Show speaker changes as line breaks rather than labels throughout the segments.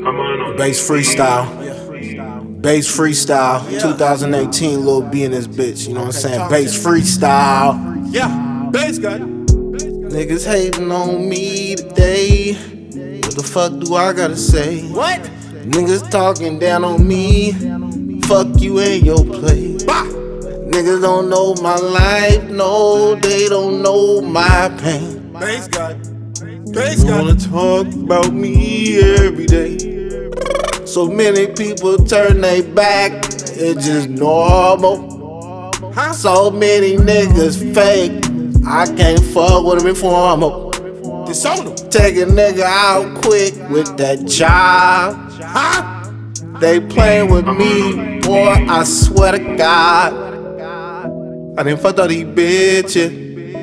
Bass freestyle. Bass freestyle. 2018, Lil B in this bitch. You know what I'm saying? Bass freestyle.
Yeah, bass gun.
Niggas hating on me today. What the fuck do I gotta say?
What?
Niggas talking down on me. Fuck you and your play.
Bah!
Niggas don't know my life. No, they don't know my pain.
Bass gun. Bass
You
gun.
wanna talk about me every day. So many people turn their back, it's just normal.
Huh?
So many niggas fake, I can't fuck with them informal.
Disown them.
Take a nigga out quick with that job.
Huh?
They playing with me, boy, I swear to God. I done fucked all these bitches.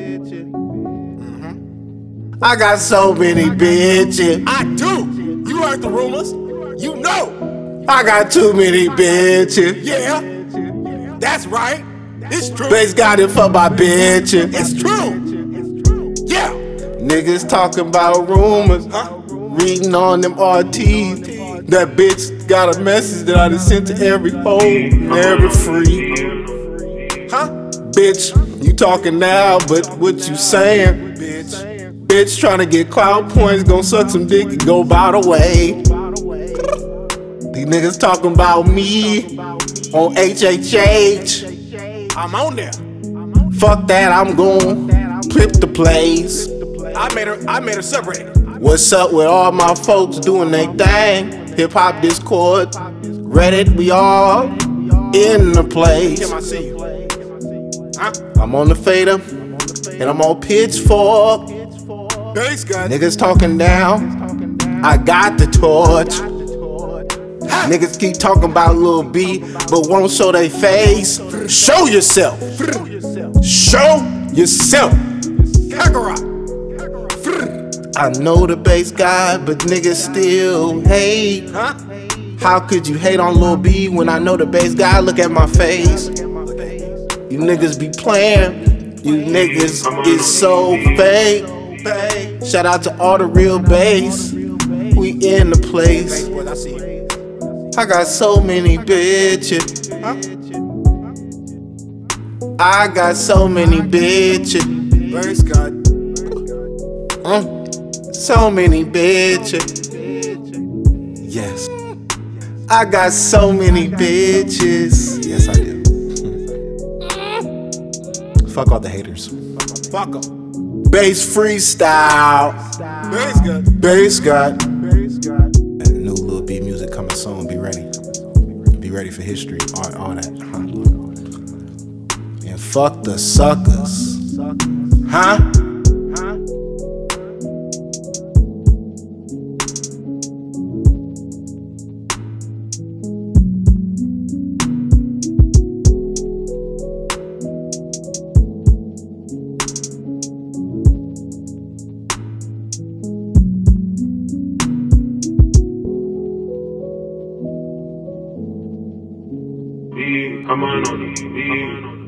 I got so many bitches.
I do. You heard the rumors. You know.
I got too many bitches.
Yeah. That's right. It's true.
Bass got it for my bitches.
It's true. Yeah.
Niggas talking about rumors,
Huh?
reading on them RTs. That bitch got a message that I done sent to every hoe and every freak.
Huh?
Bitch, you talking now, but what you saying?
Bitch.
Bitch trying to get clout points, gon' suck some dick and go by the way. These niggas talking about me on HHH.
I'm on there.
Fuck that, I'm gon' flip the plays.
I made her separate.
What's up with all my folks doing their thing? Hip hop Discord, Reddit, we all in the place.
Kim, I see you. Huh?
I'm on the fader, and I'm on Pitchfork.
Bass gun.
Niggas talking down, I got the torch. Niggas keep talking about Lil B, but won't show they face. Show yourself. Show yourself.
Kakarot.
I know the bass guy, but niggas still hate.
Huh?
How could you hate on Lil B when I know the bass guy? Look at my face. You niggas be playing. You niggas is so fake. Shout out to all the real bass. We in the place.
Boys, I see you.
I got so many bitches.
Huh?
I got so many bitches.
Bass gun.
So many bitches. Yes. I got so many bitches. Yes, I do. Fuck all the haters.
Fuck 'em.
Bass freestyle.
Bass gun.
Bass got. New Lil B music coming soon. Be ready. Be ready for history. All that. And fuck the suckers. Huh?
Come on,